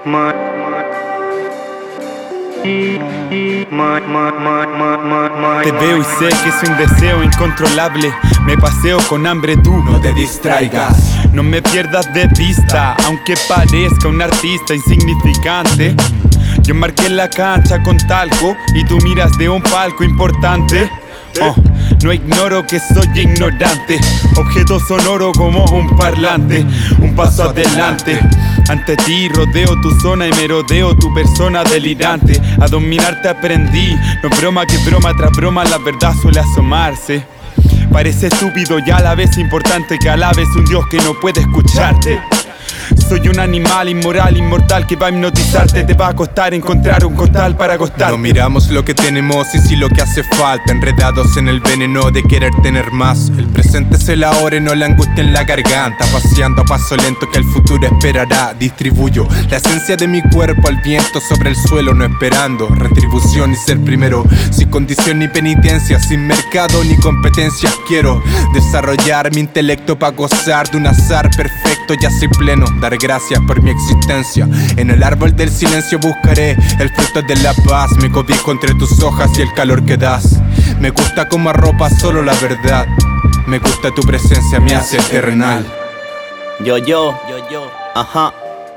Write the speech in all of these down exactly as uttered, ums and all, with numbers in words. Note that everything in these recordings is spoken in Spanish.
Te veo y sé que es un deseo incontrolable. Me paseo con hambre, tú no te distraigas. No me pierdas de vista, aunque parezca un artista insignificante. Yo marqué la cancha con talco y tú miras de un palco importante. Oh, no ignoro que soy ignorante, objeto sonoro como un parlante. Un paso adelante, ante ti rodeo tu zona y merodeo tu persona delirante. A dominarte aprendí, no broma que broma tras broma la verdad suele asomarse. Parece estúpido y a la vez importante que alabes un Dios que no puede escucharte. Soy un animal inmoral, inmortal que va a hipnotizarte. Te va a costar encontrar un costal para acostarte. No miramos lo que tenemos y si lo que hace falta, enredados en el veneno de querer tener más. El presente es el ahora y no la angustia en la garganta, paseando a paso lento que el futuro esperará. Distribuyo la esencia de mi cuerpo al viento sobre el suelo, no esperando retribución y ser primero. Sin condición ni penitencia, sin mercado ni competencias. Quiero desarrollar mi intelecto para gozar de un azar perfecto. Ya soy pleno, dar gracias por mi existencia. En el árbol del silencio buscaré el fruto de la paz. Me cobijo entre tus hojas y el calor que das. Me gusta como arropa solo la verdad. Me gusta tu presencia, me hace terrenal. Yo, yo, yo, yo, ajá.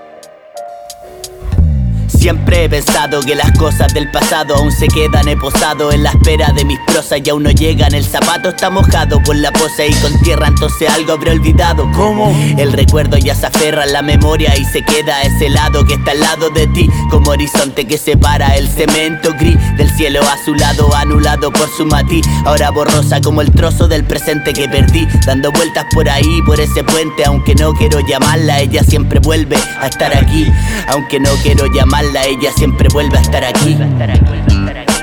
Siempre he pensado que las cosas del pasado aún se quedan. He posado en la espera de mis prosas y aún no llegan. El zapato está mojado por la posa y con tierra, entonces algo habré olvidado. ¿Cómo? El recuerdo ya se aferra en la memoria y se queda a ese lado que está al lado de ti, como horizonte que separa el cemento gris del cielo azulado, anulado por su matiz. Ahora borrosa como el trozo del presente que perdí, dando vueltas por ahí, por ese puente. Aunque no quiero llamarla, ella siempre vuelve a estar aquí. Aunque no quiero llamarla, ella siempre vuelve a estar aquí.